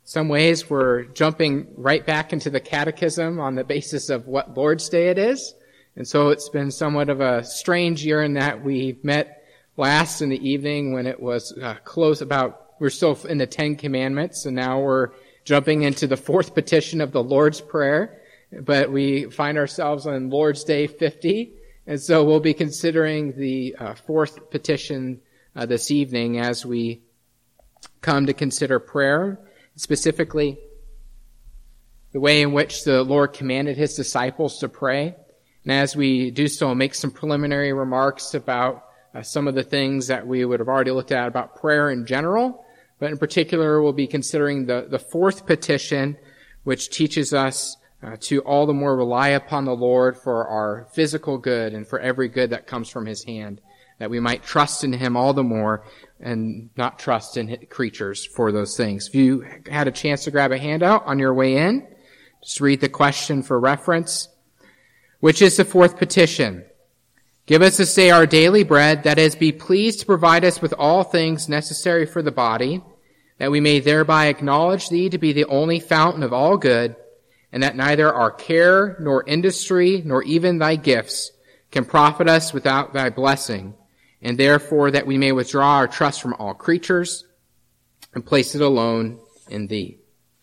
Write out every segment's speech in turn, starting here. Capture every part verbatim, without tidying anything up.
some ways we're jumping right back into the catechism on the basis of what Lord's Day it is. And so it's been somewhat of a strange year in that we met last in the evening when it was uh, close about, we're still in the Ten Commandments, and now we're jumping into the fourth petition of the Lord's Prayer. But we find ourselves on Lord's Day fifty, and so we'll be considering the uh, fourth petition uh, this evening as we come to consider prayer, specifically the way in which the Lord commanded his disciples to pray. And as we do so, make some preliminary remarks about uh, some of the things that we would have already looked at about prayer in general. But in particular, we'll be considering the, the fourth petition, which teaches us uh, to all the more rely upon the Lord for our physical good and for every good that comes from his hand, that we might trust in him all the more and not trust in creatures for those things. If you had a chance to grab a handout on your way in, just read the question for reference. Which is the fourth petition? Give us this day our daily bread, that is, be pleased to provide us with all things necessary for the body, that we may thereby acknowledge thee to be the only fountain of all good, and that neither our care, nor industry, nor even thy gifts can profit us without thy blessing, and therefore that we may withdraw our trust from all creatures and place it alone in thee.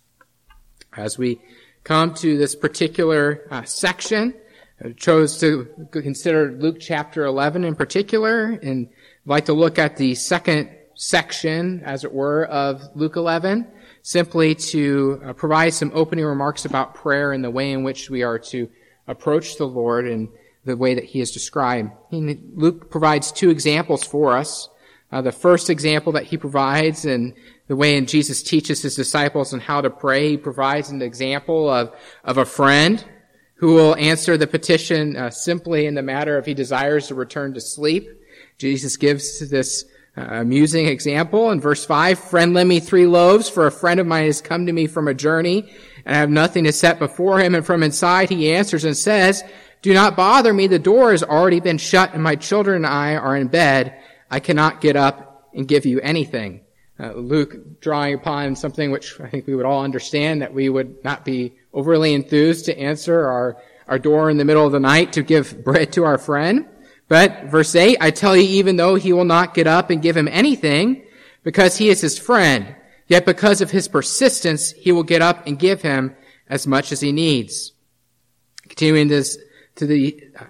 As we come to this particular uh, section, I chose to consider Luke chapter eleven in particular, and I'd like to look at the second section, as it were, of Luke eleven, simply to uh, provide some opening remarks about prayer and the way in which we are to approach the Lord and the way that he is described. And Luke provides two examples for us. Uh, the first example that he provides, and the way in Jesus teaches his disciples on how to pray, he provides an example of, of a friend who will answer the petition uh, simply in the matter of he desires to return to sleep. Jesus gives this uh, amusing example in verse five. Friend, lend me three loaves, for a friend of mine has come to me from a journey, and I have nothing to set before him. And from inside he answers and says, do not bother me. The door has already been shut, and my children and I are in bed. I cannot get up and give you anything. Uh, Luke drawing upon something which I think we would all understand, that we would not be overly enthused to answer our, our door in the middle of the night to give bread to our friend. But verse eight, I tell you, even though he will not get up and give him anything, because he is his friend, yet because of his persistence, he will get up and give him as much as he needs. Continuing this to the uh,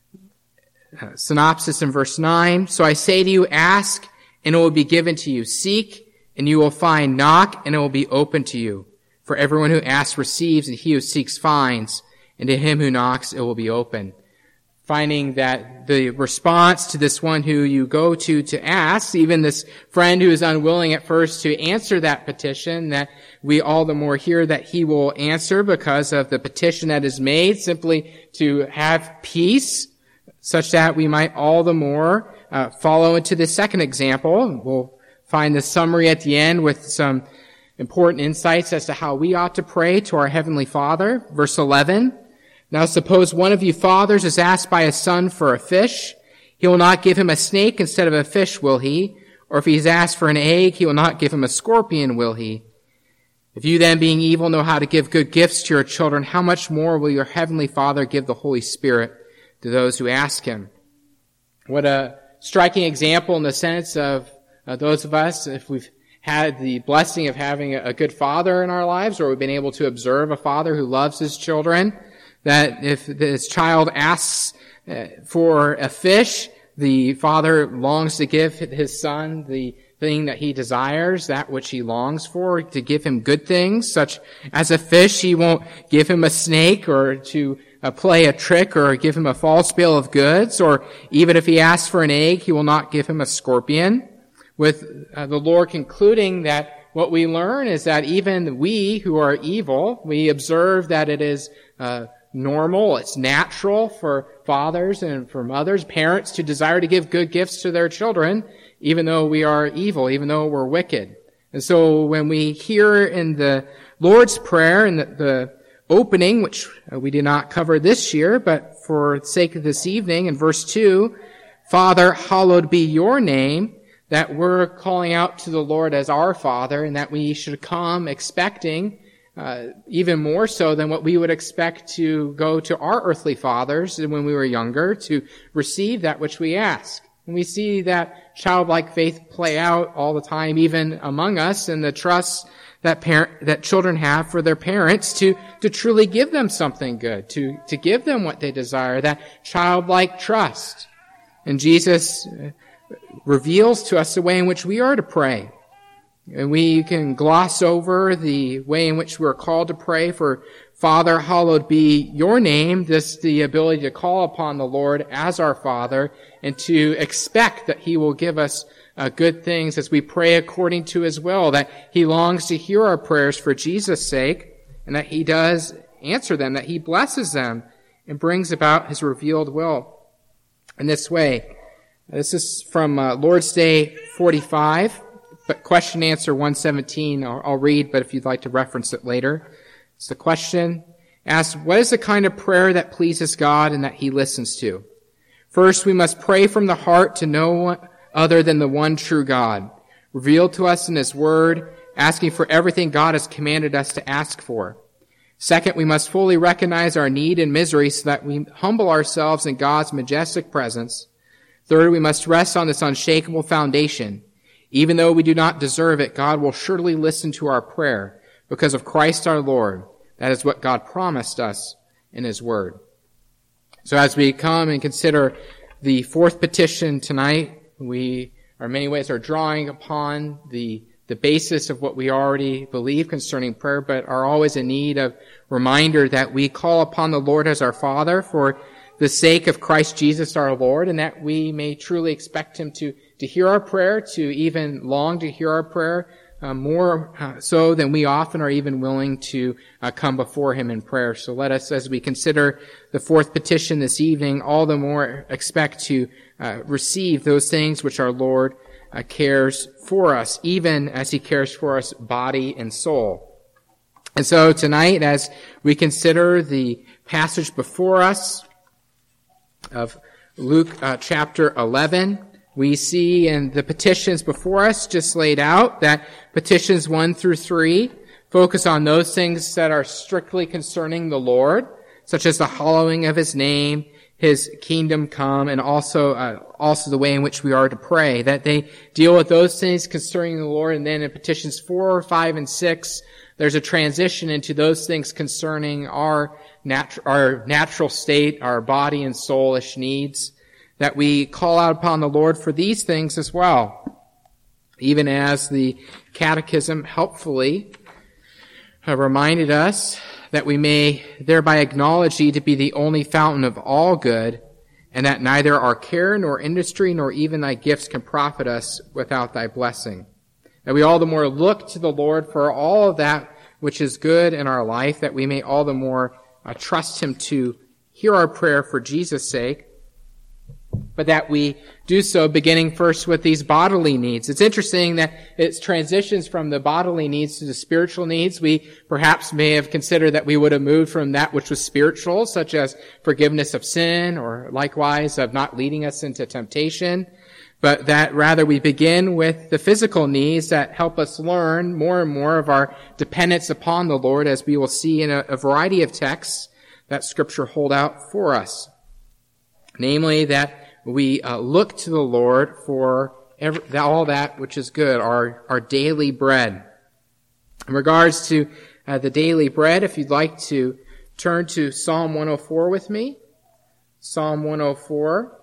uh, synopsis in verse nine, so I say to you, ask, and it will be given to you. Seek, and you will find. Knock, and it will be open to you. For everyone who asks receives, and he who seeks finds, and to him who knocks it will be open. Finding that the response to this one who you go to to ask, even this friend who is unwilling at first to answer that petition, that we all the more hear that he will answer because of the petition that is made, simply to have peace, such that we might all the more uh, follow into the second example. We'll find the summary at the end with some important insights as to how we ought to pray to our Heavenly Father. Verse eleven, now suppose one of you fathers is asked by his son for a fish. He will not give him a snake instead of a fish, will he? Or if he is asked for an egg, he will not give him a scorpion, will he? If you then, being evil, know how to give good gifts to your children, how much more will your Heavenly Father give the Holy Spirit to those who ask him? What a striking example in the sense of uh, those of us, if we've had the blessing of having a, a good father in our lives, or we've been able to observe a father who loves his children, that if this child asks uh, for a fish, the father longs to give his son the thing that he desires, that which he longs for, to give him good things, such as a fish. He won't give him a snake, or to uh, play a trick, or give him a false bill of goods, or even if he asks for an egg, he will not give him a scorpion. With uh, the Lord concluding that what we learn is that even we who are evil, we observe that it is uh, normal, it's natural for fathers and for mothers, parents, to desire to give good gifts to their children, even though we are evil, even though we're wicked. And so when we hear in the Lord's Prayer, in the, the opening, which we did not cover this year, but for the sake of this evening, in verse two, Father, hallowed be your name, that we're calling out to the Lord as our Father, and that we should come expecting, uh, even more so than what we would expect to go to our earthly fathers when we were younger, to receive that which we ask. And we see that childlike faith play out all the time, even among us, and the trust that parent, that children have for their parents to, to truly give them something good, to, to give them what they desire, that childlike trust. And Jesus reveals to us the way in which we are to pray. And we can gloss over the way in which we're called to pray for Father, hallowed be your name, this the ability to call upon the Lord as our Father and to expect that he will give us uh, good things as we pray according to his will, that he longs to hear our prayers for Jesus' sake, and that he does answer them, that he blesses them and brings about his revealed will in this way. This is from uh, Lord's Day forty-five, but question answer one seventeen I'll, I'll read, but if you'd like to reference it later. It's the question asks, what is the kind of prayer that pleases God and that he listens to? First, we must pray from the heart to no other than the one true God, revealed to us in his word, asking for everything God has commanded us to ask for. Second, we must fully recognize our need and misery so that we humble ourselves in God's majestic presence. Third, we must rest on this unshakable foundation. Even though we do not deserve it, God will surely listen to our prayer because of Christ our Lord. That is what God promised us in his word. So as we come and consider the fourth petition tonight, we are in many ways are drawing upon the the basis of what we already believe concerning prayer, but are always in need of reminder that we call upon the Lord as our Father for the sake of Christ Jesus our Lord, and that we may truly expect him to, to hear our prayer, to even long to hear our prayer, uh, more uh, so than we often are even willing to uh, come before him in prayer. So let us, as we consider the fourth petition this evening, all the more expect to uh, receive those things which our Lord uh, cares for us, even as he cares for us body and soul. And so tonight, as we consider the passage before us of Luke uh, chapter eleven, we see in the petitions before us just laid out that petitions one through three focus on those things that are strictly concerning the Lord, such as the hallowing of his name, his kingdom come, and also uh, also the way in which we are to pray, that they deal with those things concerning the Lord. And then in petitions four, five, and six, there's a transition into those things concerning our natu- our natural state, our body and soulish needs, that we call out upon the Lord for these things as well. Even as the Catechism helpfully uh, reminded us that we may thereby acknowledge thee to be the only fountain of all good, and that neither our care nor industry nor even thy gifts can profit us without thy blessing. That we all the more look to the Lord for all of that which is good in our life, that we may all the more uh, trust him to hear our prayer for Jesus' sake, but that we do so beginning first with these bodily needs. It's interesting that it transitions from the bodily needs to the spiritual needs. We perhaps may have considered that we would have moved from that which was spiritual, such as forgiveness of sin, or likewise of not leading us into temptation, but that rather we begin with the physical needs that help us learn more and more of our dependence upon the Lord, as we will see in a, a variety of texts that Scripture hold out for us. Namely, that we uh, look to the Lord for every, all that which is good, our, our daily bread. In regards to uh, the daily bread, if you'd like to turn to Psalm one oh four with me. Psalm one oh four.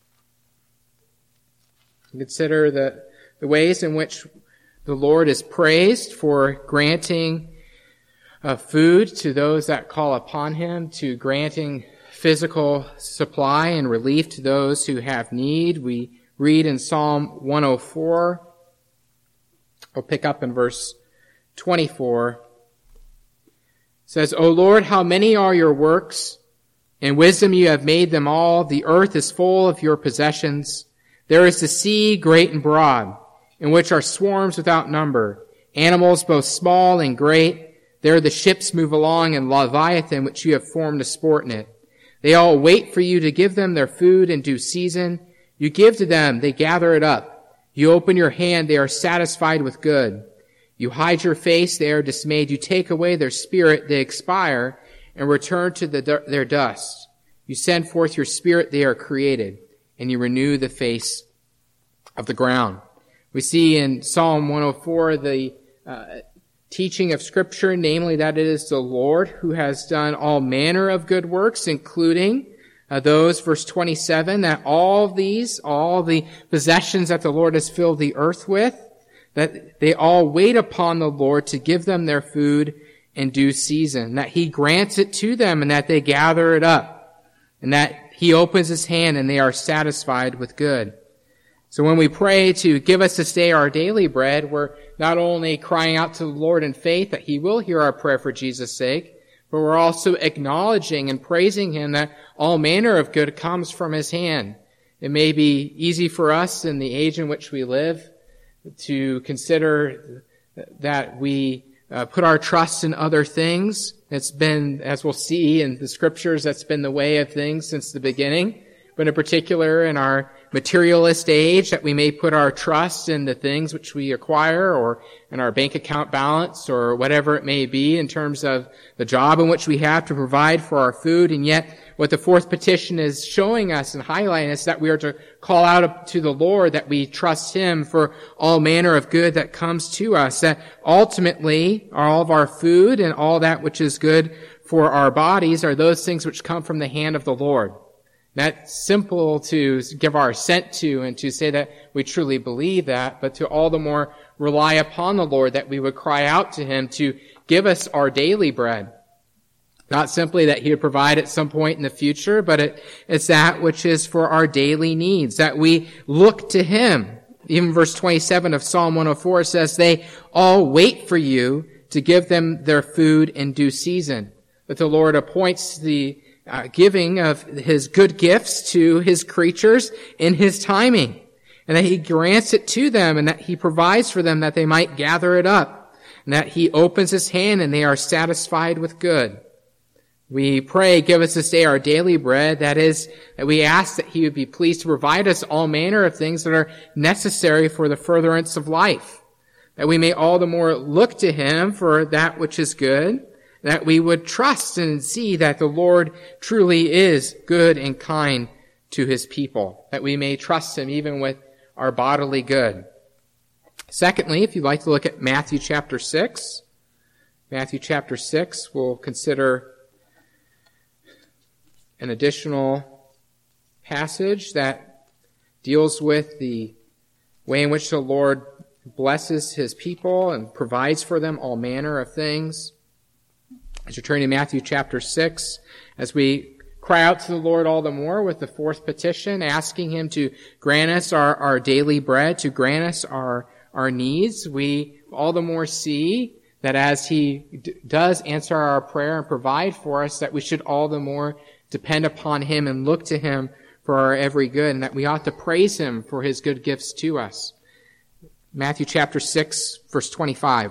Consider the, the ways in which the Lord is praised for granting uh, food to those that call upon him, to granting physical supply and relief to those who have need. We read in Psalm one oh four, we'll pick up in verse twenty-four. It says, O Lord, how many are your works? In wisdom you have made them all. The earth is full of your possessions. There is the sea, great and broad, in which are swarms without number, animals both small and great. There the ships move along, and Leviathan, which you have formed to sport in it. They all wait for you to give them their food in due season. You give to them, they gather it up. You open your hand, they are satisfied with good. You hide your face, they are dismayed. You take away their spirit, they expire, and return to the, their dust. You send forth your spirit, they are created, and you renew the face of the ground. We see in Psalm one oh four the uh, teaching of Scripture, namely that it is the Lord who has done all manner of good works, including uh, those, verse twenty-seven, that all of these, all the possessions that the Lord has filled the earth with, that they all wait upon the Lord to give them their food in due season, that he grants it to them and that they gather it up, and that he opens his hand and they are satisfied with good. So when we pray to give us this day our daily bread, we're not only crying out to the Lord in faith that he will hear our prayer for Jesus' sake, but we're also acknowledging and praising him that all manner of good comes from his hand. It may be easy for us in the age in which we live to consider that we uh, put our trust in other things. It's been, as we'll see in the scriptures, that's been the way of things since the beginning. But in particular, in our materialist age, that we may put our trust in the things which we acquire or in our bank account balance or whatever it may be in terms of the job in which we have to provide for our food. And yet, what the fourth petition is showing us and highlighting us that we are to call out to the Lord, that we trust him for all manner of good that comes to us, that ultimately all of our food and all that which is good for our bodies are those things which come from the hand of the Lord. That's simple to give our assent to and to say that we truly believe that, but to all the more rely upon the Lord that we would cry out to him to give us our daily bread. Not simply that he would provide at some point in the future, but it, it's that which is for our daily needs, that we look to him. Even verse twenty-seven of Psalm one oh four says, they all wait for you to give them their food in due season. That the Lord appoints the Uh, giving of his good gifts to his creatures in his timing, and that he grants it to them, and that he provides for them that they might gather it up, and that he opens his hand and they are satisfied with good. We pray, give us this day our daily bread. That is, that we ask that he would be pleased to provide us all manner of things that are necessary for the furtherance of life, that we may all the more look to him for that which is good, that we would trust and see that the Lord truly is good and kind to his people, that we may trust him even with our bodily good. Secondly, if you'd like to look at Matthew chapter six, Matthew chapter six, we'll consider an additional passage that deals with the way in which the Lord blesses his people and provides for them all manner of things. As you turn to Matthew chapter six, as we cry out to the Lord all the more with the fourth petition, asking him to grant us our, our daily bread, to grant us our, our needs, we all the more see that as he d- does answer our prayer and provide for us, that we should all the more depend upon him and look to him for our every good, and that we ought to praise him for his good gifts to us. Matthew chapter six, verse twenty-five.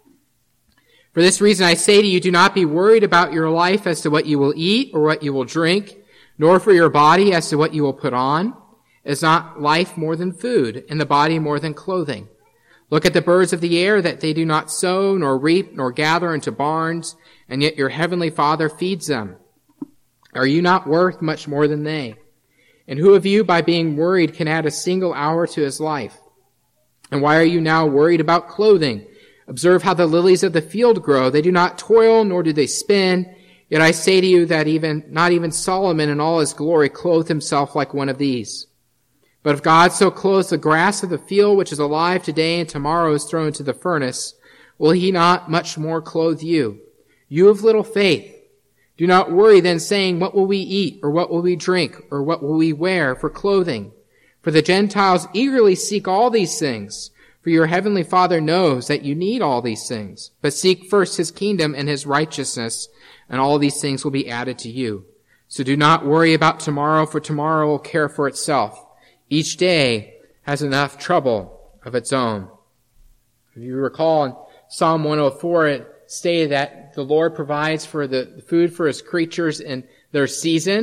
For this reason I say to you, do not be worried about your life as to what you will eat or what you will drink, nor for your body as to what you will put on. Is not life more than food, and the body more than clothing? Look at the birds of the air, that they do not sow, nor reap, nor gather into barns, and yet your heavenly Father feeds them. Are you not worth much more than they? And who of you, by being worried, can add a single hour to his life? And why are you now worried about clothing? Observe how the lilies of the field grow. They do not toil, nor do they spin. Yet I say to you that even, not even Solomon in all his glory clothed himself like one of these. But if God so clothes the grass of the field, which is alive today and tomorrow is thrown into the furnace, will he not much more clothe you? You of little faith. Do not worry then, saying, what will we eat, or what will we drink, or what will we wear for clothing? For the Gentiles eagerly seek all these things. For your heavenly Father knows that you need all these things. But seek first his kingdom and his righteousness, and all these things will be added to you. So do not worry about tomorrow, for tomorrow will care for itself. Each day has enough trouble of its own. If you recall in Psalm one oh four, it stated that the Lord provides for the food for his creatures in their season.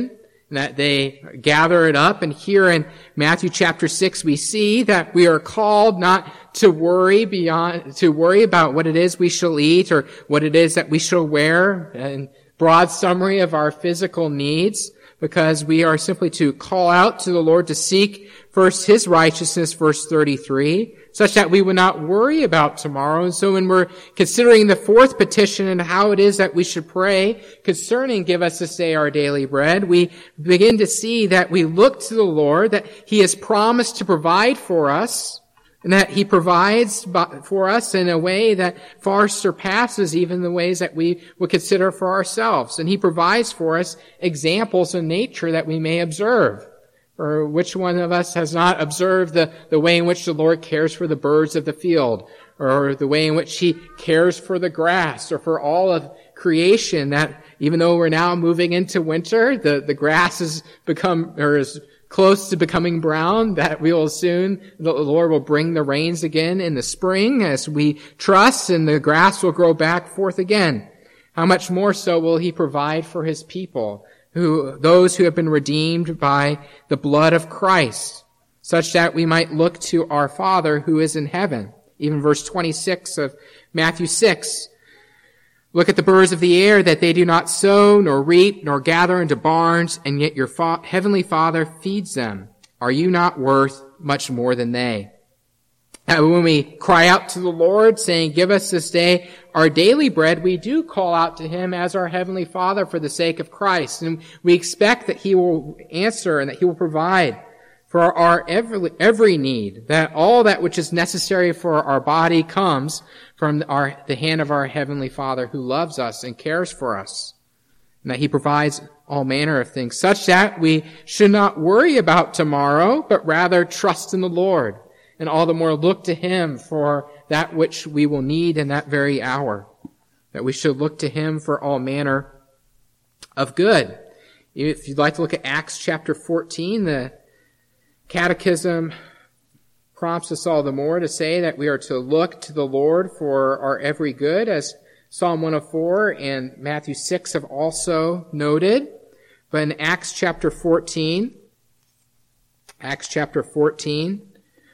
and that they gather it up. And here in Matthew chapter six, we see that we are called not to worry beyond, to worry about what it is we shall eat or what it is that we shall wear, and broad summary of our physical needs, because we are simply to call out to the Lord to seek first His righteousness, verse thirty-three, such that we would not worry about tomorrow. And so when we're considering the fourth petition and how it is that we should pray concerning give us this day our daily bread, we begin to see that we look to the Lord, that He has promised to provide for us, and that He provides for us in a way that far surpasses even the ways that we would consider for ourselves. And He provides for us examples in nature that we may observe. Or which one of us has not observed the, the way in which the Lord cares for the birds of the field, or the way in which He cares for the grass, or for all of creation, that even though we're now moving into winter, the, the grass has become, or is close to becoming brown, that we will soon, the Lord will bring the rains again in the spring as we trust, and the grass will grow back forth again. How much more so will He provide for His people, who, those who have been redeemed by the blood of Christ, such that we might look to our Father who is in heaven. Even verse twenty-six of Matthew six, look at the birds of the air, that they do not sow, nor reap, nor gather into barns, and yet your fa- heavenly Father feeds them. Are you not worth much more than they? And when we cry out to the Lord, saying, give us this day our daily bread, we do call out to Him as our Heavenly Father for the sake of Christ. And we expect that He will answer and that He will provide for our every, every need, that all that which is necessary for our body comes from our, the hand of our Heavenly Father who loves us and cares for us. And that He provides all manner of things, such that we should not worry about tomorrow, but rather trust in the Lord. And all the more look to Him for that which we will need in that very hour. That we should look to Him for all manner of good. If you'd like to look at Acts chapter fourteen, the Catechism prompts us all the more to say that we are to look to the Lord for our every good, as Psalm one oh four and Matthew six have also noted. But in Acts chapter fourteen, Acts chapter fourteen,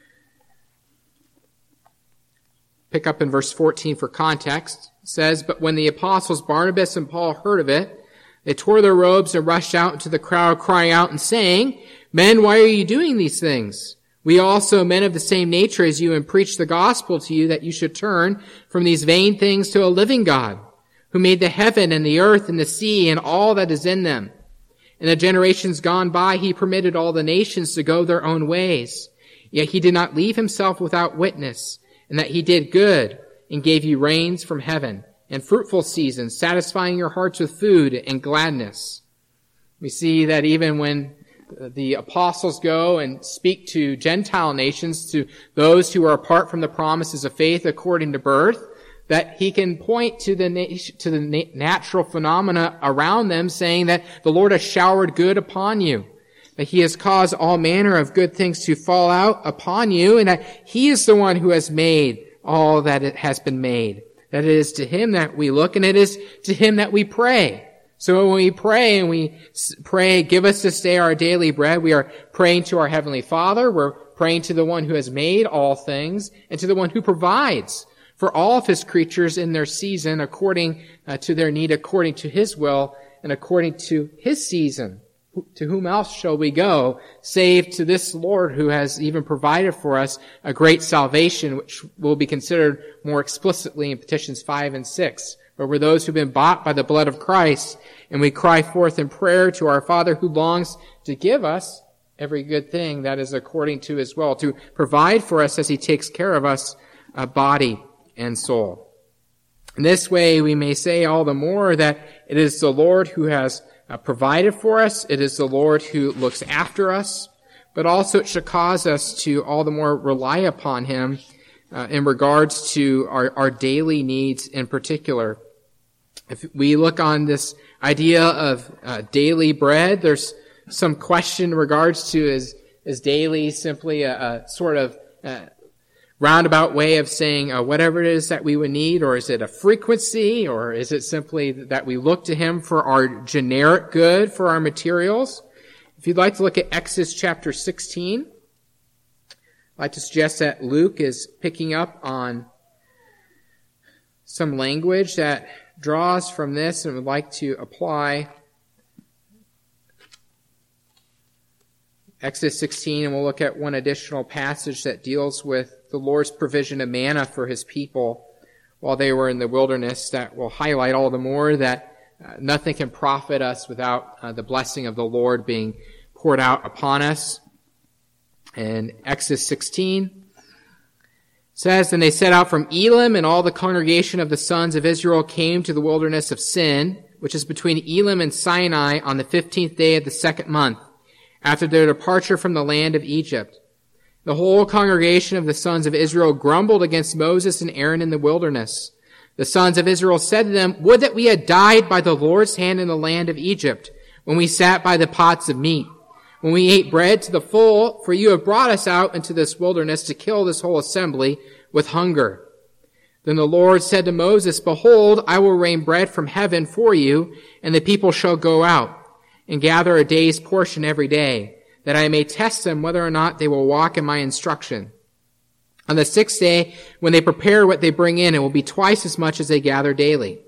pick up in verse fourteen for context. It says, but when the apostles Barnabas and Paul heard of it, they tore their robes and rushed out into the crowd, crying out and saying, men, why are you doing these things? We also, men of the same nature as you, and preach the gospel to you, that you should turn from these vain things to a living God, who made the heaven and the earth and the sea and all that is in them. In the generations gone by, He permitted all the nations to go their own ways. Yet He did not leave Himself without witness, and that He did good and gave you rains from heaven and fruitful seasons, satisfying your hearts with food and gladness. We see that even when the apostles go and speak to Gentile nations, to those who are apart from the promises of faith according to birth, that He can point to the nat- to the na- natural phenomena around them, saying that the Lord has showered good upon you, that He has caused all manner of good things to fall out upon you, and that He is the one who has made all that it has been made. That it is to Him that we look, and it is to Him that we pray. So when we pray and we pray, give us this day our daily bread, we are praying to our Heavenly Father, we're praying to the one who has made all things, and to the one who provides for all of His creatures in their season according uh, to their need, according to His will, and according to His season. To whom else shall we go, save to this Lord who has even provided for us a great salvation, which will be considered more explicitly in petitions five and six, where we're those who've been bought by the blood of Christ, and we cry forth in prayer to our Father who longs to give us every good thing that is according to His will, to provide for us as He takes care of us, uh, body and soul. In this way, we may say all the more that it is the Lord who has Uh, provided for us. It is the Lord who looks after us, but also it should cause us to all the more rely upon Him uh, in regards to our, our daily needs in particular. If we look on this idea of uh, daily bread, there's some question in regards to is, is daily simply a, a sort of uh, roundabout way of saying uh, whatever it is that we would need, or is it a frequency, or is it simply that we look to Him for our generic good, for our materials? If you'd like to look at Exodus chapter sixteen, I'd like to suggest that Luke is picking up on some language that draws from this and would like to apply Exodus sixteen, and we'll look at one additional passage that deals with the Lord's provision of manna for his people while they were in the wilderness that will highlight all the more that uh, nothing can profit us without uh, the blessing of the Lord being poured out upon us. And Exodus sixteen says, "Then they set out from Elim, and all the congregation of the sons of Israel came to the wilderness of Sin, which is between Elim and Sinai, on the fifteenth day of the second month, after their departure from the land of Egypt. The whole congregation of the sons of Israel grumbled against Moses and Aaron in the wilderness. The sons of Israel said to them, 'Would that we had died by the Lord's hand in the land of Egypt, when we sat by the pots of meat, when we ate bread to the full, for you have brought us out into this wilderness to kill this whole assembly with hunger.' Then the Lord said to Moses, 'Behold, I will rain bread from heaven for you, and the people shall go out and gather a day's portion every day, that I may test them whether or not they will walk in my instruction. On the sixth day, when they prepare what they bring in, it will be twice as much as they gather daily.'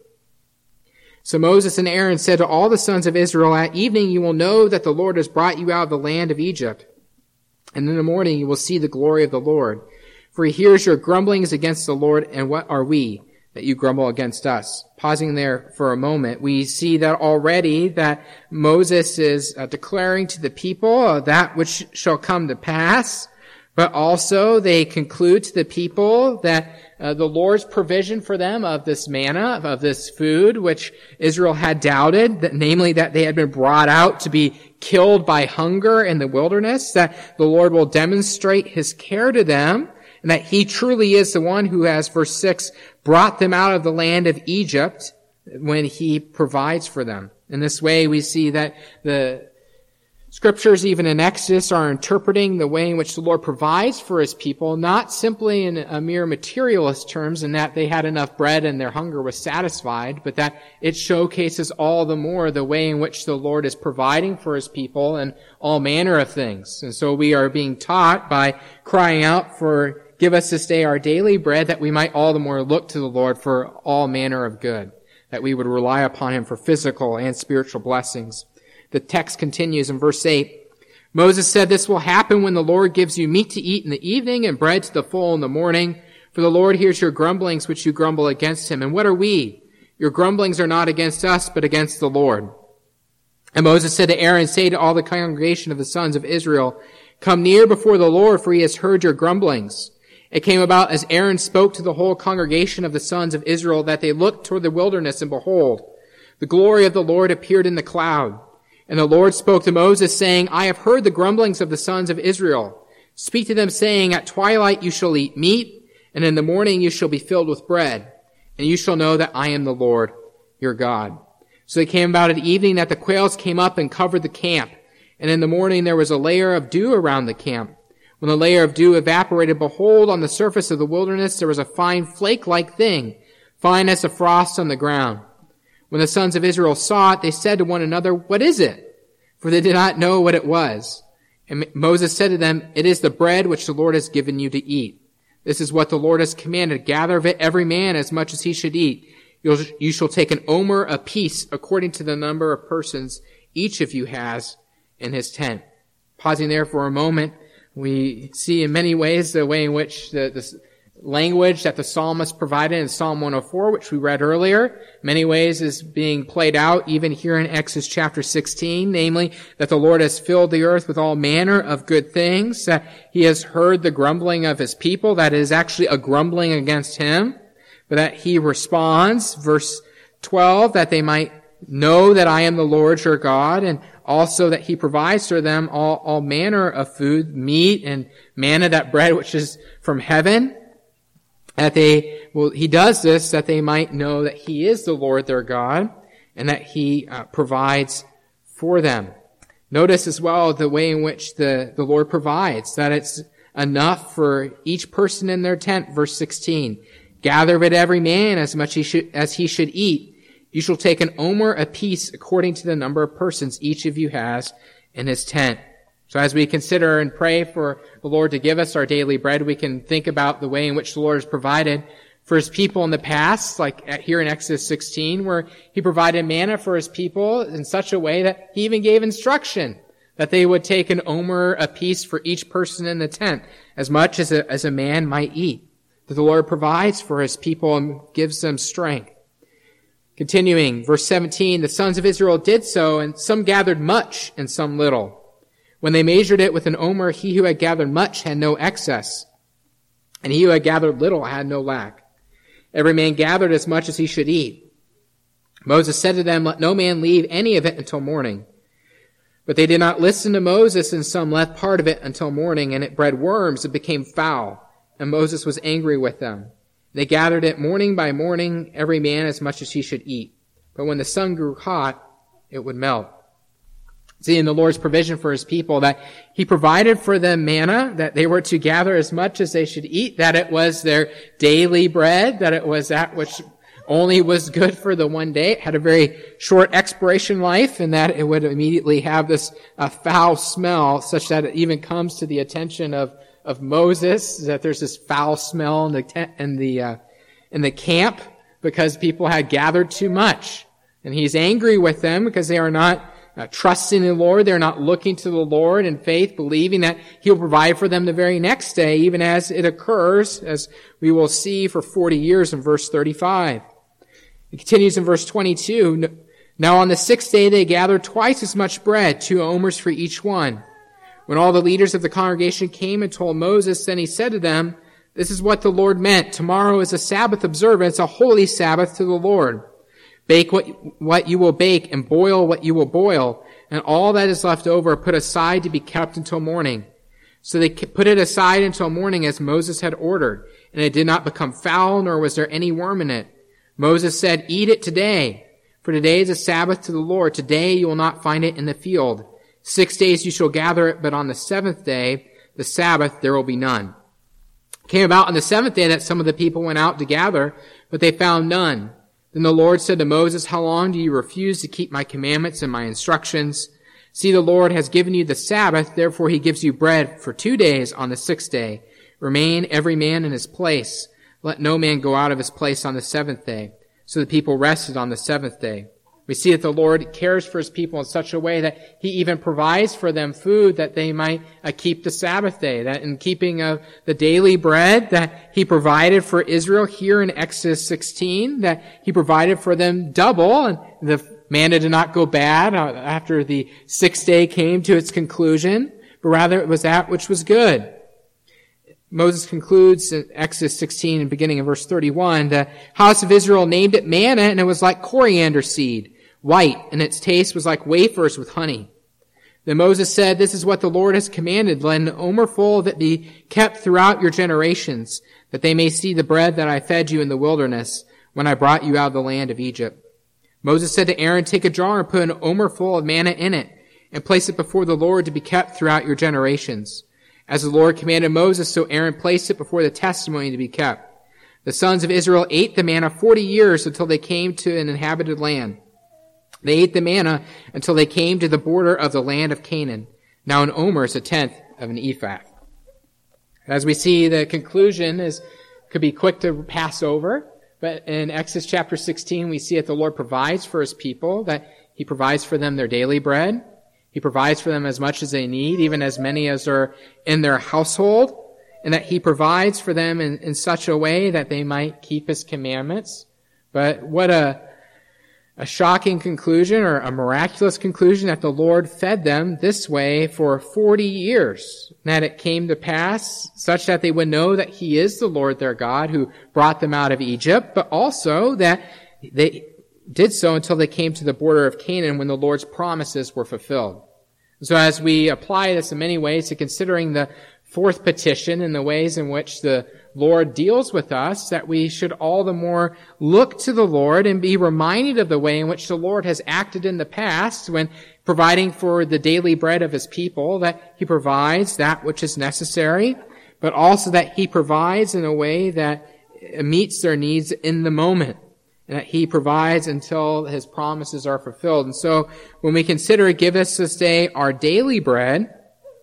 So Moses and Aaron said to all the sons of Israel, 'At evening you will know that the Lord has brought you out of the land of Egypt, and in the morning you will see the glory of the Lord. For he hears your grumblings against the Lord, and what are we that you grumble against us?'" Pausing there for a moment, we see that already that Moses is uh, declaring to the people uh, that which shall come to pass, but also they conclude to the people that uh, the Lord's provision for them of this manna, of this food, which Israel had doubted, that namely that they had been brought out to be killed by hunger in the wilderness, that the Lord will demonstrate his care to them, and that he truly is the one who has, verse six, brought them out of the land of Egypt when he provides for them. In this way, we see that the scriptures, even in Exodus, are interpreting the way in which the Lord provides for his people, not simply in a mere materialist terms, in that they had enough bread and their hunger was satisfied, but that it showcases all the more the way in which the Lord is providing for his people and all manner of things. And so we are being taught by crying out for, "Give us this day our daily bread," that we might all the more look to the Lord for all manner of good, that we would rely upon him for physical and spiritual blessings. The text continues in verse eight. "Moses said, 'This will happen when the Lord gives you meat to eat in the evening and bread to the full in the morning. For the Lord hears your grumblings which you grumble against him. And what are we? Your grumblings are not against us, but against the Lord.' And Moses said to Aaron, 'Say to all the congregation of the sons of Israel, Come near before the Lord, for he has heard your grumblings.' It came about as Aaron spoke to the whole congregation of the sons of Israel that they looked toward the wilderness, and behold, the glory of the Lord appeared in the cloud. And the Lord spoke to Moses, saying, 'I have heard the grumblings of the sons of Israel. Speak to them, saying, At twilight you shall eat meat, and in the morning you shall be filled with bread. And you shall know that I am the Lord your God.' So it came about at evening that the quails came up and covered the camp. And in the morning there was a layer of dew around the camp. When the layer of dew evaporated, behold, on the surface of the wilderness there was a fine flake-like thing, fine as the frost on the ground. When the sons of Israel saw it, they said to one another, 'What is it?' For they did not know what it was. And Moses said to them, 'It is the bread which the Lord has given you to eat. This is what the Lord has commanded. Gather of it every man as much as he should eat. You'll, you shall take an omer apiece according to the number of persons each of you has in his tent.'" Pausing there for a moment, we see in many ways the way in which the, the language that the psalmist provided in Psalm one oh four, which we read earlier, many ways is being played out even here in Exodus chapter sixteen, namely that the Lord has filled the earth with all manner of good things, that he has heard the grumbling of his people, that it is actually a grumbling against him, but that he responds, verse twelve, that they might know that I am the Lord your God, and also that he provides for them all, all manner of food, meat and manna, that bread which is from heaven. That they, well, he does this that they might know that he is the Lord their God, and that he uh, provides for them. Notice as well the way in which the, the Lord provides, that it's enough for each person in their tent. Verse sixteen, "Gather of it every man as much he should, as he should eat. You shall take an omer apiece according to the number of persons each of you has in his tent. So as we consider and pray for the Lord to give us our daily bread, we can think about the way in which the Lord has provided for his people in the past, like here in Exodus sixteen, where he provided manna for his people in such a way that he even gave instruction that they would take an omer apiece for each person in the tent, as much as a, as a man might eat. That the Lord provides for his people and gives them strength. Continuing, verse seventeen, the sons of Israel did so, and some gathered much and some little. When they measured it with an omer, he who had gathered much had no excess, and he who had gathered little had no lack. Every man gathered as much as he should eat. Moses said to them, let no man leave any of it until morning. But they did not listen to Moses, and some left part of it until morning, and it bred worms and became foul, and Moses was angry with them. They gathered it morning by morning, every man as much as he should eat. But when the sun grew hot, it would melt. See, in the Lord's provision for his people, that he provided for them manna, that they were to gather as much as they should eat, that it was their daily bread, that it was that which only was good for the one day. It had a very short expiration life, and that it would immediately have this uh, foul smell, such that it even comes to the attention of, of Moses, that there's this foul smell in the tent, in the, uh, in the camp, because people had gathered too much. And he's angry with them because they are not Uh, trusting the Lord. They're not looking to the Lord in faith, believing that he'll provide for them the very next day, even as it occurs, as we will see for forty years in verse thirty-five. It continues in verse twenty-two. Now on the sixth day they gathered twice as much bread, two omers for each one. When all the leaders of the congregation came and told Moses, then he said to them, this is what the Lord meant. Tomorrow is a Sabbath observance, a holy Sabbath to the Lord. Bake what, what you will bake, and boil what you will boil, and all that is left over put aside to be kept until morning. So they put it aside until morning as Moses had ordered, and it did not become foul, nor was there any worm in it. Moses said, eat it today, for today is a Sabbath to the Lord. Today you will not find it in the field. Six days you shall gather it, but on the seventh day, the Sabbath, there will be none. It came about on the seventh day that some of the people went out to gather, but they found none. Then the Lord said to Moses, how long do you refuse to keep my commandments and my instructions? See, the Lord has given you the Sabbath, therefore he gives you bread for two days on the sixth day. Remain every man in his place. Let no man go out of his place on the seventh day. So the people rested on the seventh day. We see that the Lord cares for his people in such a way that he even provides for them food that they might uh, keep the Sabbath day. That in keeping of the daily bread that he provided for Israel here in Exodus sixteen, that he provided for them double, and the manna did not go bad after the sixth day came to its conclusion, but rather it was that which was good. Moses concludes in Exodus sixteen, beginning in verse thirty-one, the house of Israel named it manna, and it was like coriander seed, white, and its taste was like wafers with honey. Then Moses said, this is what the Lord has commanded. Let an omer full of it be kept throughout your generations, that they may see the bread that I fed you in the wilderness when I brought you out of the land of Egypt. Moses said to Aaron, take a jar and put an omer full of manna in it, and place it before the Lord to be kept throughout your generations. As the Lord commanded Moses, so Aaron placed it before the testimony to be kept. The sons of Israel ate the manna forty years until they came to an inhabited land. They ate the manna until they came to the border of the land of Canaan. Now an omer is a tenth of an ephah. As we see, the conclusion is could be quick to pass over, but in Exodus chapter sixteen, we see that the Lord provides for his people, that he provides for them their daily bread. He provides for them as much as they need, even as many as are in their household, and that he provides for them in, in such a way that they might keep his commandments. But what a, a shocking conclusion, or a miraculous conclusion, that the Lord fed them this way for forty years. That it came to pass such that they would know that he is the Lord their God who brought them out of Egypt, but also that they did so until they came to the border of Canaan when the Lord's promises were fulfilled. So as we apply this in many ways to considering the fourth petition and the ways in which the Lord deals with us, that we should all the more look to the Lord and be reminded of the way in which the Lord has acted in the past when providing for the daily bread of his people, that he provides that which is necessary, but also that he provides in a way that meets their needs in the moment. and that he provides until his promises are fulfilled. And so when we consider give us this day our daily bread,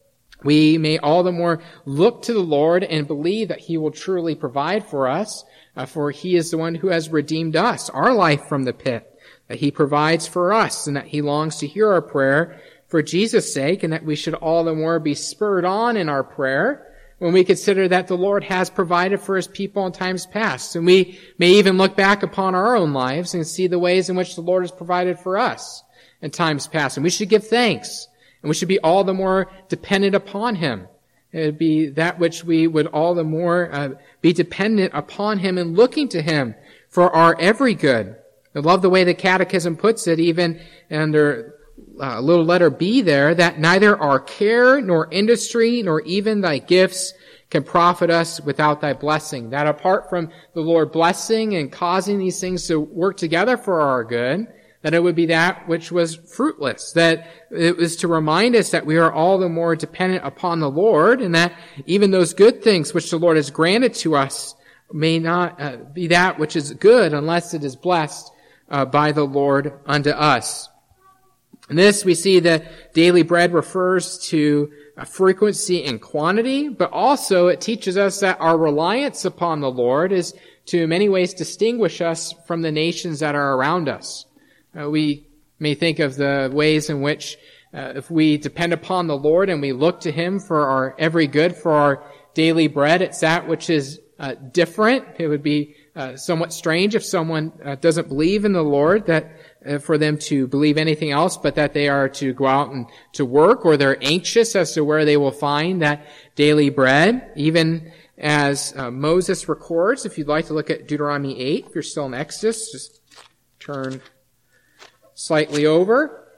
we may all the more look to the Lord and believe that he will truly provide for us, uh, for he is the one who has redeemed us, our life from the pit, that he provides for us, and that he longs to hear our prayer for Jesus' sake, and that we should all the more be spurred on in our prayer when we consider that the Lord has provided for his people in times past. And we may even look back upon our own lives and see the ways in which the Lord has provided for us in times past. And we should give thanks. And we should be all the more dependent upon him. It would be that which we would all the more uh, be dependent upon him and looking to him for our every good. I love the way the Catechism puts it, even under uh, little letter B there, that neither our care nor industry nor even thy gifts can profit us without thy blessing. That apart from the Lord blessing and causing these things to work together for our good, that it would be that which was fruitless, that it was to remind us that we are all the more dependent upon the Lord, and that even those good things which the Lord has granted to us may not uh, be that which is good unless it is blessed uh, by the Lord unto us. In this, we see that daily bread refers to uh, frequency and quantity, but also it teaches us that our reliance upon the Lord is to in many ways distinguish us from the nations that are around us. Uh, we may think of the ways in which uh, if we depend upon the Lord and we look to him for our every good, for our daily bread, it's that which is uh, different. It would be uh, somewhat strange if someone uh, doesn't believe in the Lord, that uh, for them to believe anything else but that they are to go out and to work, or they're anxious as to where they will find that daily bread. Even as uh, Moses records, if you'd like to look at Deuteronomy eight, if you're still in Exodus, just turn slightly over,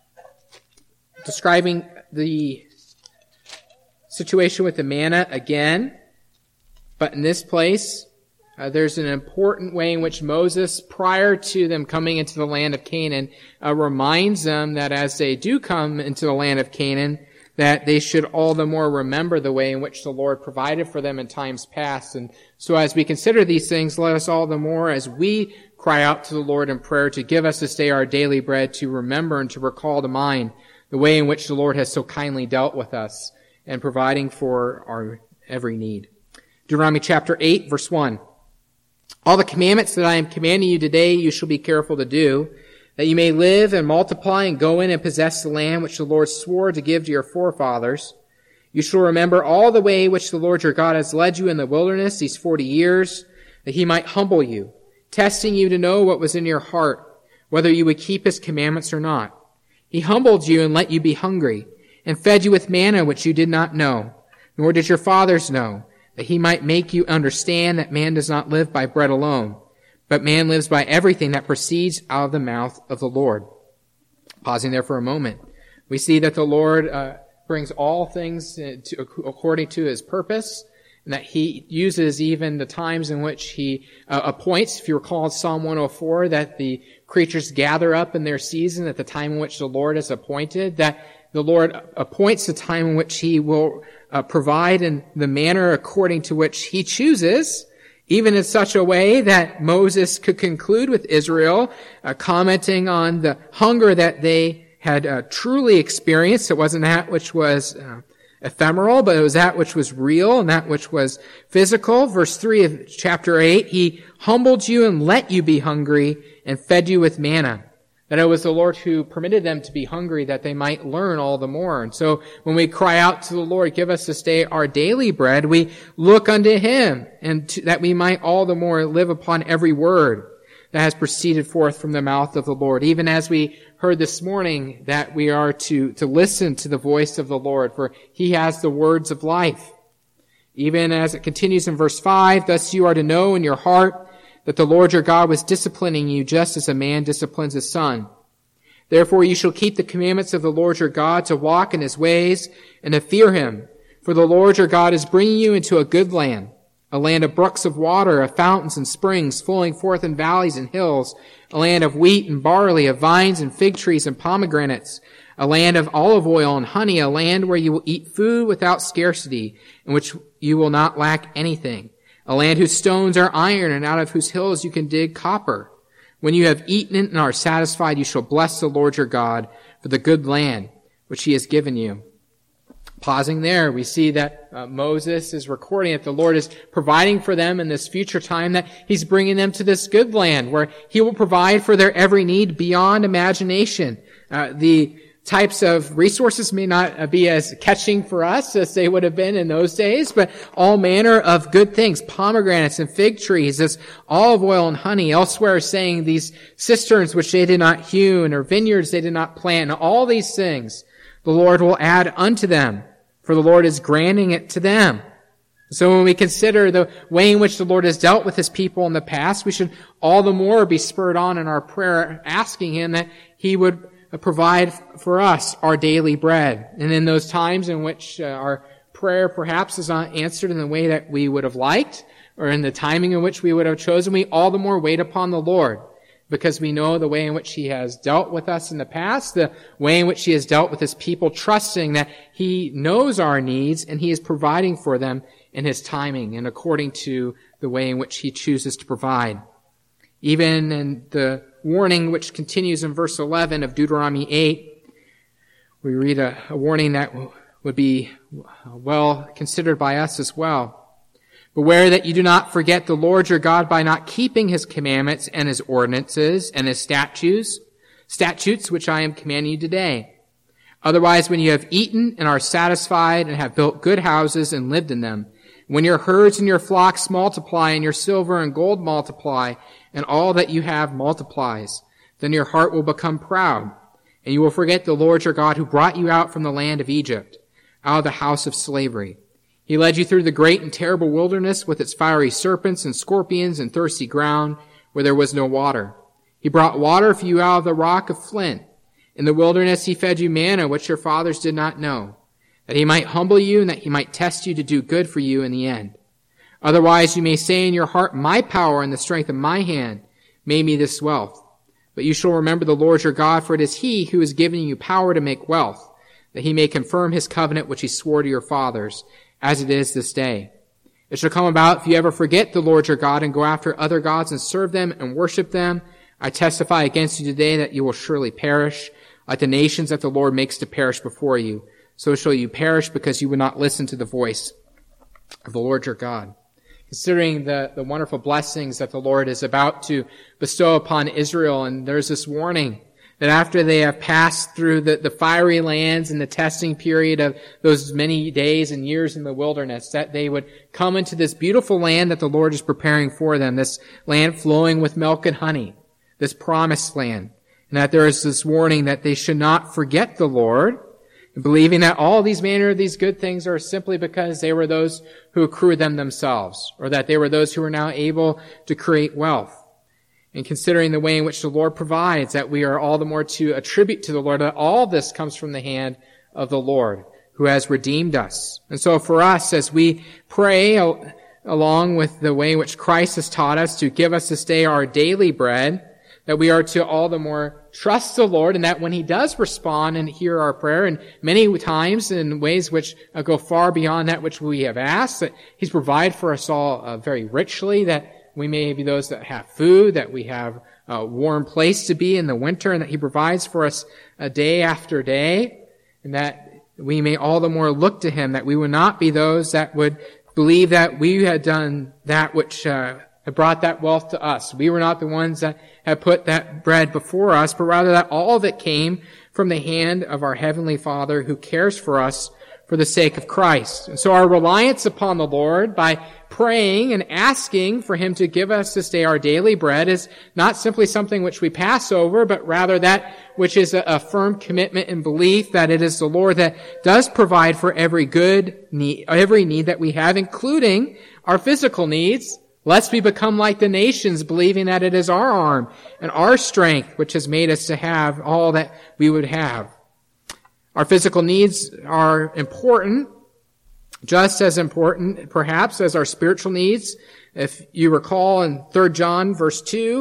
describing the situation with the manna again. But in this place, uh, there's an important way in which Moses, prior to them coming into the land of Canaan, uh, reminds them that as they do come into the land of Canaan, that they should all the more remember the way in which the Lord provided for them in times past. And so as we consider these things, let us all the more, as we cry out to the Lord in prayer to give us this day our daily bread, to remember and to recall to mind the way in which the Lord has so kindly dealt with us and providing for our every need. Deuteronomy chapter eight, verse one. All the commandments that I am commanding you today you shall be careful to do, that you may live and multiply and go in and possess the land which the Lord swore to give to your forefathers. You shall remember all the way which the Lord your God has led you in the wilderness these forty years, that he might humble you, testing you to know what was in your heart, whether you would keep his commandments or not. He humbled you and let you be hungry, and fed you with manna which you did not know, nor did your fathers know, that he might make you understand that man does not live by bread alone, but man lives by everything that proceeds out of the mouth of the Lord. Pausing there for a moment, we see that the Lord uh, brings all things to, according to his purpose, and that he uses even the times in which he uh, appoints. If you recall Psalm one oh four, that the creatures gather up in their season at the time in which the Lord has appointed, that the Lord appoints the time in which he will uh, provide in the manner according to which he chooses, even in such a way that Moses could conclude with Israel, uh, commenting on the hunger that they had uh, truly experienced. It wasn't that which was uh, ephemeral, but it was that which was real and that which was physical. Verse three of chapter eight, he humbled you and let you be hungry and fed you with manna. That it was the Lord who permitted them to be hungry, that they might learn all the more. And so when we cry out to the Lord, give us this day our daily bread, we look unto him, and to, that we might all the more live upon every word that has proceeded forth from the mouth of the Lord. Even as we heard this morning that we are to, to listen to the voice of the Lord, for he has the words of life. Even as it continues in verse five, thus you are to know in your heart that the Lord your God was disciplining you just as a man disciplines his son. Therefore you shall keep the commandments of the Lord your God to walk in his ways and to fear him. For the Lord your God is bringing you into a good land, a land of brooks of water, of fountains and springs flowing forth in valleys and hills, a land of wheat and barley, of vines and fig trees and pomegranates, a land of olive oil and honey, a land where you will eat food without scarcity, in which you will not lack anything. A land whose stones are iron and out of whose hills you can dig copper. When you have eaten it and are satisfied, you shall bless the Lord your God for the good land which he has given you. Pausing there, we see that uh, Moses is recording that the Lord is providing for them in this future time, that he's bringing them to this good land where he will provide for their every need beyond imagination. Uh, the types of resources may not be as catching for us as they would have been in those days, but all manner of good things, pomegranates and fig trees, this olive oil and honey. Elsewhere saying these cisterns which they did not hew, or vineyards they did not plant, and all these things the Lord will add unto them, for the Lord is granting it to them. So when we consider the way in which the Lord has dealt with his people in the past, we should all the more be spurred on in our prayer, asking him that he would provide for us our daily bread. And in those times in which uh, our prayer perhaps is not answered in the way that we would have liked, or in the timing in which we would have chosen, we all the more wait upon the Lord, because we know the way in which he has dealt with us in the past, the way in which he has dealt with his people, trusting that he knows our needs and he is providing for them in his timing and according to the way in which he chooses to provide. Even in the warning which continues in verse eleven of Deuteronomy eight, we read a, a warning that would be well considered by us as well. Beware that you do not forget the Lord your God by not keeping his commandments and his ordinances and his statutes, statutes which I am commanding you today. Otherwise, when you have eaten and are satisfied and have built good houses and lived in them, when your herds and your flocks multiply and your silver and gold multiply and all that you have multiplies, then your heart will become proud and you will forget the Lord your God who brought you out from the land of Egypt, out of the house of slavery. He led you through the great and terrible wilderness with its fiery serpents and scorpions and thirsty ground where there was no water. He brought water for you out of the rock of flint. In the wilderness he fed you manna which your fathers did not know, that he might humble you and that he might test you to do good for you in the end. Otherwise you may say in your heart, my power and the strength of my hand made me this wealth. But you shall remember the Lord your God, for it is he who has given you power to make wealth, that he may confirm his covenant which he swore to your fathers, as it is this day. It shall come about if you ever forget the Lord your God and go after other gods and serve them and worship them, I testify against you today that you will surely perish, like the nations that the Lord makes to perish before you. So shall you perish because you would not listen to the voice of the Lord your God. Considering the, the wonderful blessings that the Lord is about to bestow upon Israel, and there's this warning that after they have passed through the, the fiery lands and the testing period of those many days and years in the wilderness, that they would come into this beautiful land that the Lord is preparing for them, this land flowing with milk and honey, this promised land. And that there is this warning that they should not forget the Lord, and believing that all these manner of these good things are simply because they were those who accrued them themselves, or that they were those who were now able to create wealth. And considering the way in which the Lord provides, that we are all the more to attribute to the Lord that all this comes from the hand of the Lord, who has redeemed us. And so for us, as we pray along with the way in which Christ has taught us to give us this day our daily bread, that we are to all the more trust the Lord, and that when he does respond and hear our prayer, and many times in ways which go far beyond that which we have asked, that he's provided for us all uh, very richly, that we may be those that have food, that we have a warm place to be in the winter, and that he provides for us uh, day after day, and that we may all the more look to him, that we would not be those that would believe that we had done that which uh, had brought that wealth to us. We were not the ones that had put that bread before us, but rather that all of it came from the hand of our Heavenly Father who cares for us for the sake of Christ. And so our reliance upon the Lord by praying and asking for him to give us this day our daily bread is not simply something which we pass over, but rather that which is a, a firm commitment and belief that it is the Lord that does provide for every good need, every need that we have, including our physical needs, lest we become like the nations, believing that it is our arm and our strength which has made us to have all that we would have. Our physical needs are important, just as important, perhaps, as our spiritual needs. If you recall in Third John verse two,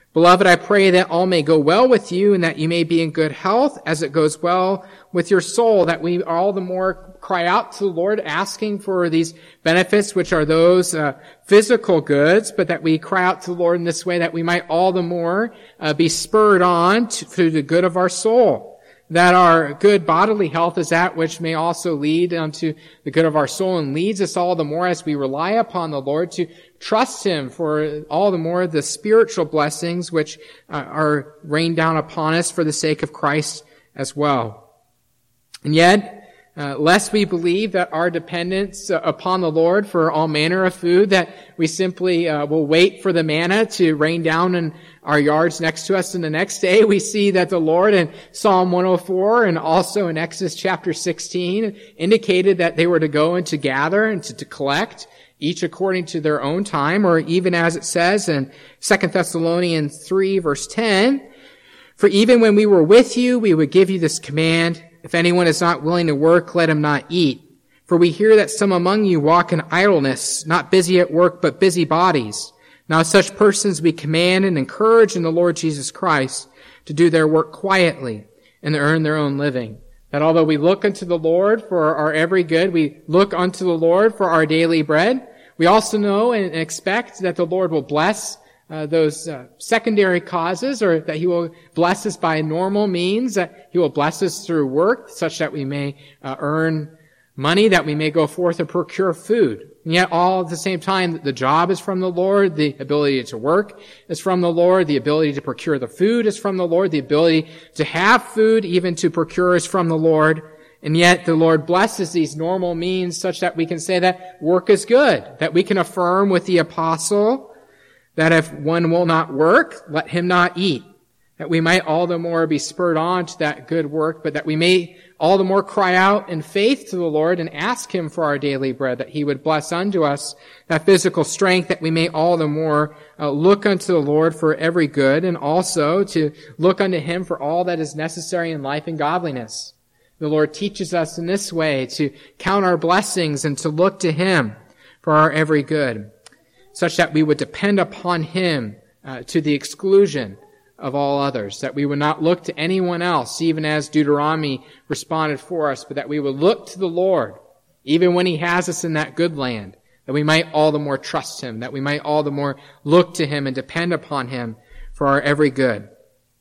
Beloved, I pray that all may go well with you and that you may be in good health as it goes well with your soul, that we all the more cry out to the Lord asking for these benefits, which are those uh, physical goods, but that we cry out to the Lord in this way that we might all the more uh, be spurred on to, to the good of our soul, that our good bodily health is that which may also lead unto the good of our soul and leads us all the more as we rely upon the Lord to trust Him for all the more the spiritual blessings which uh, are rained down upon us for the sake of Christ as well. And yet, Uh, lest we believe that our dependence uh, upon the Lord for all manner of food, that we simply uh, will wait for the manna to rain down in our yards next to us in the next day. We see that the Lord in Psalm one oh four and also in Exodus chapter sixteen indicated that they were to go and to gather and to, to collect, each according to their own time, or even as it says in Second Thessalonians three verse ten, "For even when we were with you, we would give you this command, if anyone is not willing to work, let him not eat. For we hear that some among you walk in idleness, not busy at work, but busy bodies. Now such persons we command and encourage in the Lord Jesus Christ to do their work quietly and to earn their own living." That although we look unto the Lord for our every good, we look unto the Lord for our daily bread, we also know and expect that the Lord will bless Uh, those uh, secondary causes, or that He will bless us by normal means, that He will bless us through work, such that we may uh, earn money, that we may go forth and procure food. And yet all at the same time, the job is from the Lord, the ability to work is from the Lord, the ability to procure the food is from the Lord, the ability to have food, even to procure, is from the Lord. And yet the Lord blesses these normal means such that we can say that work is good, that we can affirm with the apostle that if one will not work, let him not eat. That we might all the more be spurred on to that good work, but that we may all the more cry out in faith to the Lord and ask Him for our daily bread, that He would bless unto us that physical strength, that we may all the more uh, look unto the Lord for every good, and also to look unto Him for all that is necessary in life and godliness. The Lord teaches us in this way to count our blessings and to look to Him for our every good, such that we would depend upon Him uh, to the exclusion of all others, that we would not look to anyone else, even as Deuteronomy responded for us, but that we would look to the Lord, even when He has us in that good land, that we might all the more trust Him, that we might all the more look to Him and depend upon Him for our every good.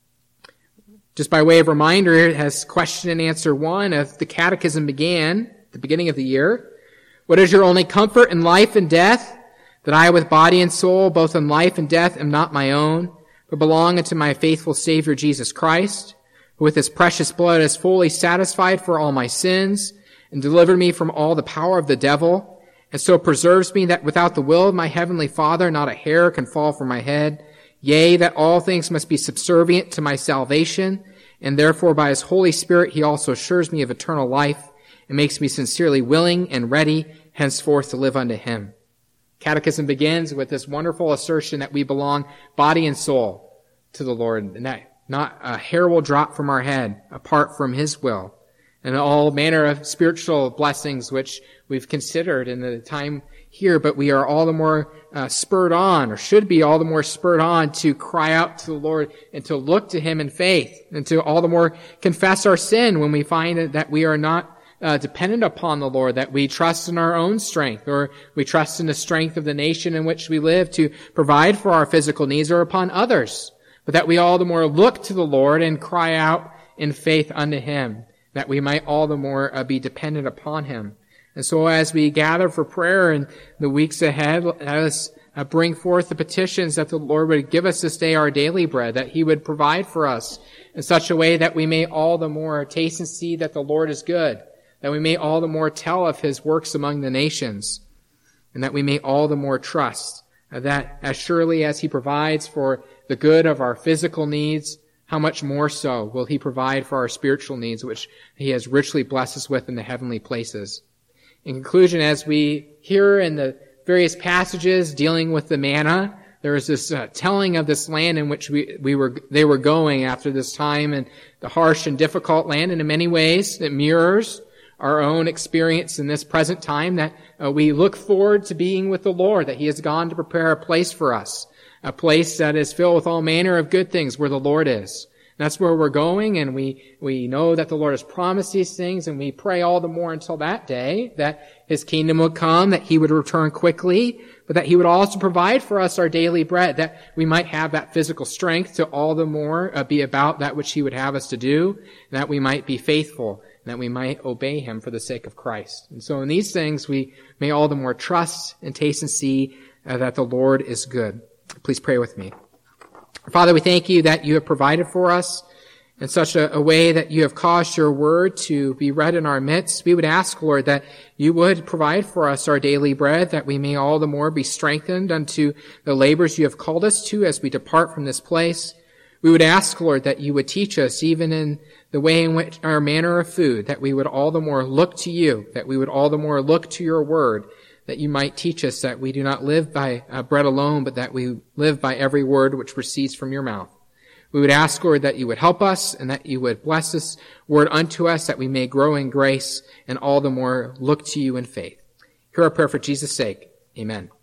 Just by way of reminder, as question and answer one of the Catechism began at the beginning of the year, what is your only comfort in life and death? That I with body and soul, both in life and death, am not my own, but belong unto my faithful Savior Jesus Christ, who with His precious blood has fully satisfied for all my sins, and delivered me from all the power of the devil, and so preserves me that without the will of my heavenly Father not a hair can fall from my head, yea, that all things must be subservient to my salvation, and therefore by His Holy Spirit He also assures me of eternal life, and makes me sincerely willing and ready henceforth to live unto Him. Catechism begins with this wonderful assertion that we belong body and soul to the Lord, and that not a hair will drop from our head apart from His will, and all manner of spiritual blessings which we've considered in the time here, but we are all the more uh, spurred on, or should be all the more spurred on, to cry out to the Lord and to look to Him in faith, and to all the more confess our sin when we find that we are not Uh, dependent upon the Lord, that we trust in our own strength, or we trust in the strength of the nation in which we live to provide for our physical needs, or upon others, but that we all the more look to the Lord and cry out in faith unto Him, that we might all the more uh, be dependent upon Him. And so as we gather for prayer in the weeks ahead, let us uh, bring forth the petitions that the Lord would give us this day our daily bread, that He would provide for us in such a way that we may all the more taste and see that the Lord is good, that we may all the more tell of His works among the nations, and that we may all the more trust that as surely as He provides for the good of our physical needs, how much more so will He provide for our spiritual needs, which He has richly blessed us with in the heavenly places. In conclusion, as we hear in the various passages dealing with the manna, there is this uh, telling of this land in which we, we were, they were going after this time, and the harsh and difficult land, and in many ways it mirrors our own experience in this present time, that uh, we look forward to being with the Lord, that He has gone to prepare a place for us, a place that is filled with all manner of good things where the Lord is. That's where we're going, and we, we know that the Lord has promised these things, and we pray all the more until that day that His kingdom would come, that He would return quickly, but that He would also provide for us our daily bread, that we might have that physical strength to all the more uh, be about that which He would have us to do, and that we might be faithful, and that we might obey Him for the sake of Christ. And so in these things, we may all the more trust and taste and see uh, that the Lord is good. Please pray with me. Father, we thank You that You have provided for us in such a, a way that You have caused Your word to be read in our midst. We would ask, Lord, that You would provide for us our daily bread, that we may all the more be strengthened unto the labors You have called us to as we depart from this place. We would ask, Lord, that You would teach us even in the way in which our manner of food, that we would all the more look to You, that we would all the more look to Your word, that You might teach us that we do not live by uh, bread alone, but that we live by every word which proceeds from Your mouth. We would ask, Lord, that You would help us and that You would bless this word unto us, that we may grow in grace and all the more look to You in faith. Hear our prayer for Jesus' sake. Amen.